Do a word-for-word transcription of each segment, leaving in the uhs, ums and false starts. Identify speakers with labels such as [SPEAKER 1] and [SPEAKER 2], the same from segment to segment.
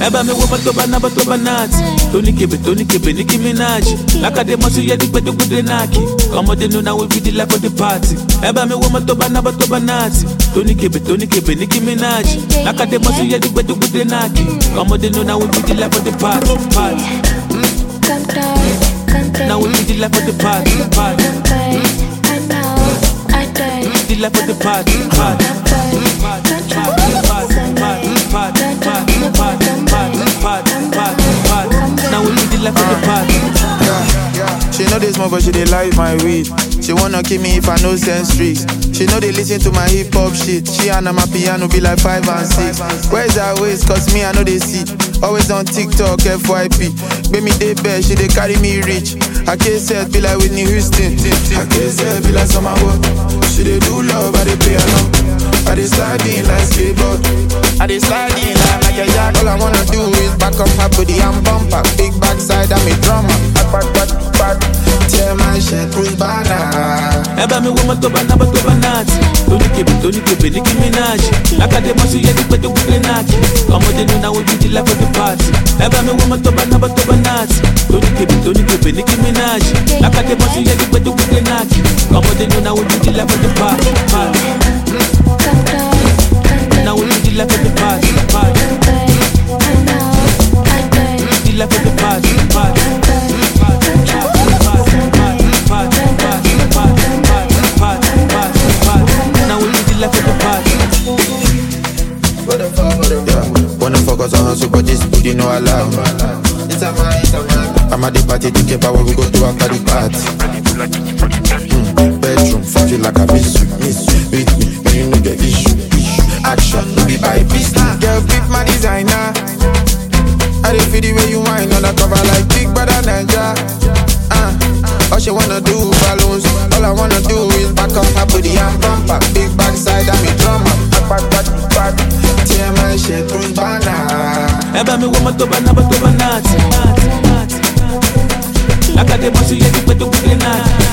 [SPEAKER 1] Eba me woman to banaba to banat. Tony Kebe, Tony Kebe, Nicki Minaj. Laka de masu ya di pedo kude naki. Come de no now we be the life of the party. Eba me woman to banaba to banat. Tony Kebe, Tony Kebe, Nicki Minaj. Laka de masu ya di pedo kude naki. Come de no now we be the life of the party. Party. Now we be the life of the party. Party. The life of the party. Party. Now we be the life of the party.
[SPEAKER 2] She know this more, but she dey like my weed. She wanna kill me if I know sense streaks. She know they listen to my hip hop shit. She and my piano be like five and six. Where's her waist? Cause me I know they see. Always on TikTok, F Y P. Baby they best, she they carry me rich. I can't say be like Whitney Houston. I can't say be like Summer Walk. She they do love, I they play along. I they slide in like skateboard. I they slide in like Michael Jackson. All I wanna do is back up my body and bumper. Big backside, I'm a drummer. Back, back, back. Tear my shit, Bruce Banner.
[SPEAKER 1] Eba me woman to banaba to banat. Tony Kebe, Tony Kebe, Nicki Minaj. Laka de masu ya di pedo kude naki. Come de no now we be the life of the party. Eba me woman to banaba to banat. Tony Kebe, Tony Kebe, Nicki Minaj. Laka de masu ya di pedo kude naki. Come de no now we be the life of the party. Party. Now we be the life of the party. Party. The life of the party. Party.
[SPEAKER 2] Wanna focus on hustle, but this booty no allow. It's a man, it's a man. I'm at the party, thinking about what we go do after the party. Mm, bedroom, fuck you like a miss you, miss you. With me, when you know the issue, issue. Action, no be by beast. Girl, beat my designer. I dey feel the way you whine on the cover like Big Brother Ninja. Uh, all she wanna do balloons. All I wanna do is back up her booty and bumper. Big backside, I'm a drummer. Back, back, back. Tear my shit, Bruce Banner.
[SPEAKER 1] Eba me woman to banaba to banat. Laka de masu ya di pedo kude naki.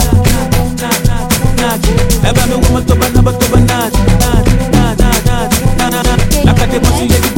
[SPEAKER 1] Eba me woman to banaba to banat. Laka de masu ya di